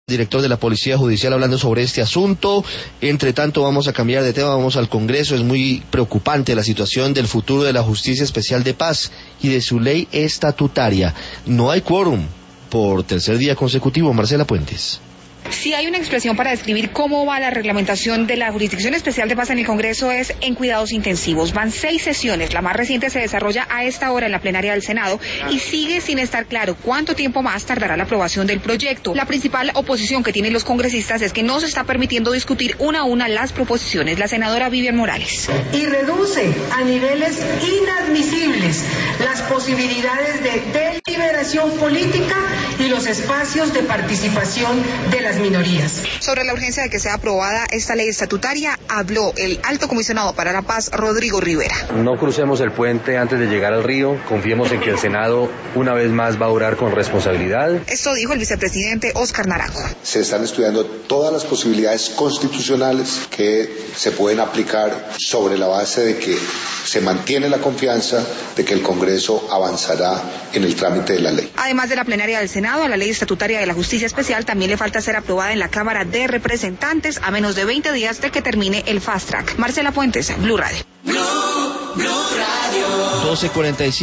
Director de la Policía Judicial hablando sobre este asunto. Entre tanto, vamos a cambiar de tema, vamos al Congreso. Es muy preocupante la situación del futuro de la Justicia Especial de Paz y de su ley estatutaria. No hay quórum por tercer día consecutivo. Marcela Puentes. Si hay una expresión para describir cómo va la reglamentación de la Jurisdicción Especial de Paz en el Congreso es en cuidados intensivos. Van 6 sesiones, la más reciente se desarrolla a esta hora en la plenaria del Senado y sigue sin estar claro cuánto tiempo más tardará la aprobación del proyecto. La principal oposición que tienen los congresistas es que no se está permitiendo discutir una a una las proposiciones. La senadora Vivian Morales. Y reduce a niveles inadmisibles las posibilidades de deliberación política y los espacios de participación de las minorías. Sobre la urgencia de que sea aprobada esta ley estatutaria, habló el Alto Comisionado para la Paz, Rodrigo Rivera. No crucemos el puente antes de llegar al río, confiemos en que el Senado una vez más va a orar con responsabilidad. Esto dijo el vicepresidente Óscar Naranjo. Se están estudiando todas las posibilidades constitucionales que se pueden aplicar sobre la base de que se mantiene la confianza de que el Congreso avanzará en el trámite de la ley. Además de la plenaria del Senado, a la ley estatutaria de la Justicia Especial también le falta ser aprobada en la Cámara de Representantes a menos de 20 días de que termine el Fast Track. Marcela Puentes, Blue Radio. Blue Radio. 12:45.